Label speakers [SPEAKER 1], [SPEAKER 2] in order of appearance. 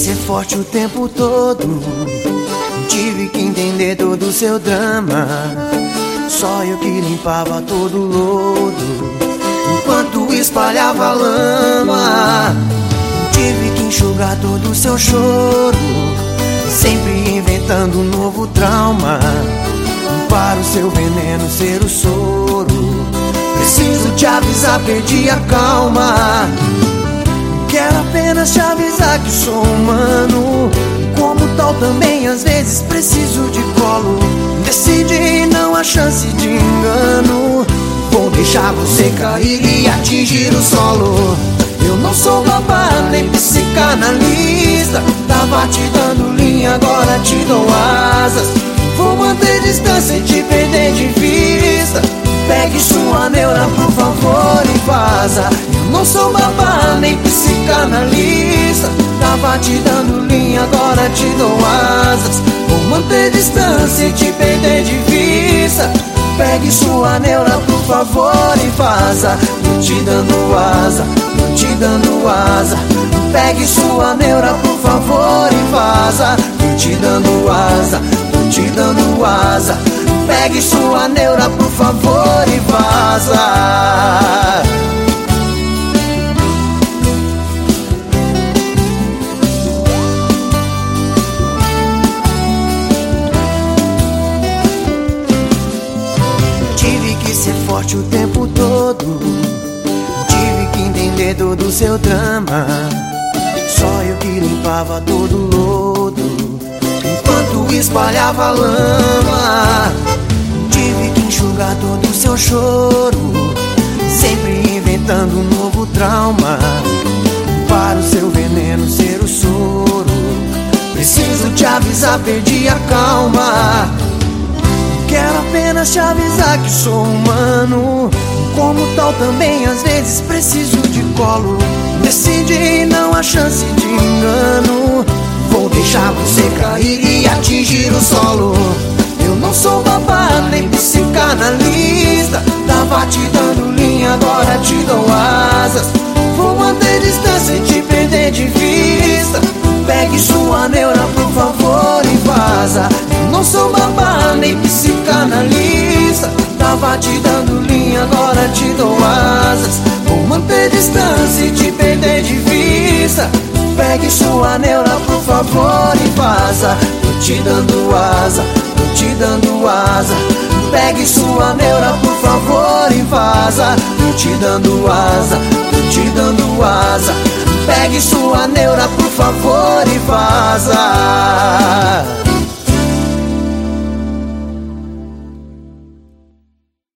[SPEAKER 1] ser forte o tempo todo. Tive que entender todo o seu drama. Só eu que limpava todo o lodo, enquanto espalhava lama. Tive que enxugar todo o seu choro, sempre inventando um novo trauma, para o seu veneno ser o soro. Preciso te avisar, perdi a calma. Quero apenas te avisar que sou humano, como tal também às vezes preciso de colo. Decidi, não há chance de engano, vou deixar você cair e atingir o solo. Eu não sou babá nem psicanalista, tava te dando linha, agora te dou asas. Vou manter distância e te perder de vista. Pegue sua neura, por favor, e vaza. Eu não sou babá nem psicanalista, tava te dando linha, agora te dou asas. Vou manter distância e te perder de vista. Pegue sua neura, por favor, e vaza. Tô te dando asa, tô te dando asa. Pegue sua neura, por favor, e vaza. Tô te dando asa, tô te dando asa. Pegue sua neura, por favor, e vaza. Tive que ser forte o tempo todo, tive que entender todo o seu drama. Só eu que limpava todo o lodo, enquanto espalhava lama. Tive que enxugar todo o seu choro, sempre inventando um novo trauma, para o seu veneno ser o soro. Preciso te avisar, perdi a calma. Quero apenas te avisar que sou humano, como tal também às vezes preciso de colo. Decidi, não há chance de engano, vou deixar você cair e atingir o solo. Eu não sou babá nem psicanalista, tava te dando linha, agora te dou asas. Vou manter distância e te perder de vista. Pegue sua neura, por favor, e vaza. Eu não sou babá nem psicanalista, tava te dando linha, agora te dou asas. Vou manter distância e te perder de vista. Pegue sua neura, por favor, e vaza. Tô te dando asa, tô te dando asa. Pegue sua neura, por favor, e vaza. Tô te dando asa, tô te dando asa. Pegue sua neura, por favor, e vaza.